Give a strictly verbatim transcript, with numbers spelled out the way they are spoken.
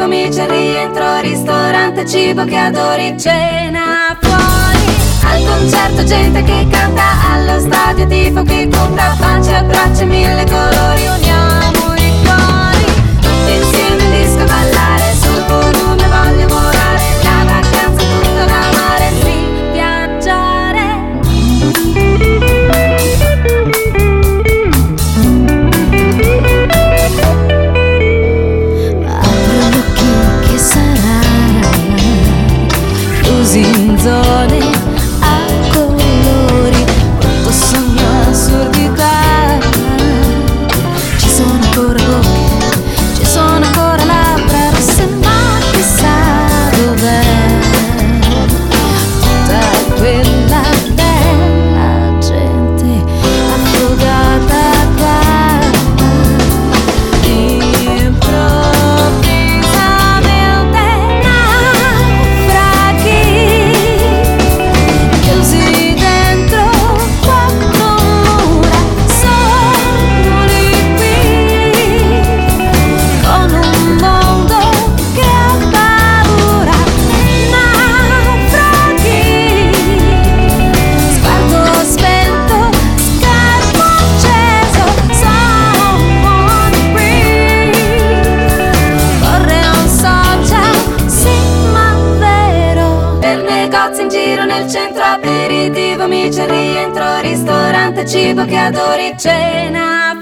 aperitivo, mi c'è rientro, ristorante, cibo che adori, cena fuori. Al concerto gente che canta, allo stadio tifo che conta, pace, abbracci, mille colori, uniamo i cuori. Tutti insieme in disco a ballare, sul volume voglio volare, la vacanza tutta da mare, sì, viaggiare. Apro gli occhi che sarà chiusi in zone a colori, quanto sogno assurdità. Ci sono ancora bocche, ci sono ancora labbra rosse, ma chissà dov'è tutta quella bella gente affogata qua. Improvvisamente naufraghi, chiusi dentro quattro mura, soli qui, con un mondo che ha paura. Naufraghi, sguardo spento, schermo acceso, someone free. Corre un social, sì ma vero. Per negozi in giro nel centro, aperitivo, mi c'è rientro, ristorante, cibo che adori, cena